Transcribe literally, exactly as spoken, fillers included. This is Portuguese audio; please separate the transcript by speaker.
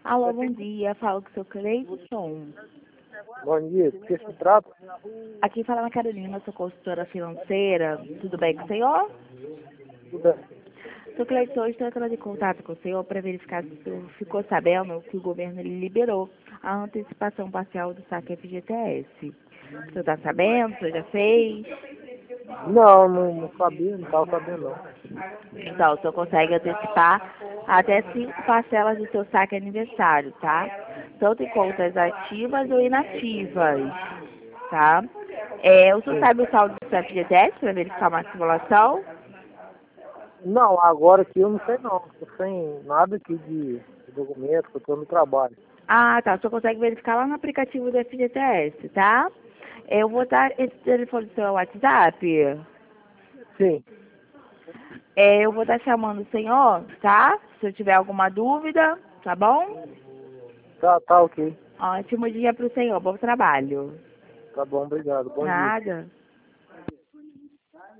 Speaker 1: Alô, bom dia. Falo com o seu Cleison.
Speaker 2: Bom dia, do que se trata?
Speaker 1: Aqui fala na Carolina, sou consultora financeira. Tudo bem com o senhor?
Speaker 2: Tudo bem.
Speaker 1: Seu Cleison, estou entrando em contato com o senhor para verificar se o senhor ficou sabendo que o governo ele liberou a antecipação parcial do saque F G T S. O senhor está sabendo? O senhor já fez?
Speaker 2: Não, não, não sabia, não estava sabendo não.
Speaker 1: Então, o senhor consegue antecipar até cinco parcelas do seu saque aniversário, tá? Tanto em contas ativas ou inativas, tá? É, o senhor sabe o saldo do seu F G T S para verificar uma simulação?
Speaker 2: Não, agora aqui eu não sei não. Estou sem nada aqui de, de documento, que eu estou no trabalho.
Speaker 1: Ah, tá. O senhor consegue verificar lá no aplicativo do F G T S, tá? Eu vou dar esse telefone do seu WhatsApp.
Speaker 2: Sim,
Speaker 1: É, eu vou estar chamando o senhor, tá? Se eu tiver alguma dúvida, tá bom?
Speaker 2: tá, tá ok.
Speaker 1: Ótimo dia para o senhor. Bom trabalho.
Speaker 2: Tá bom, obrigado. Bom dia.
Speaker 1: Nada.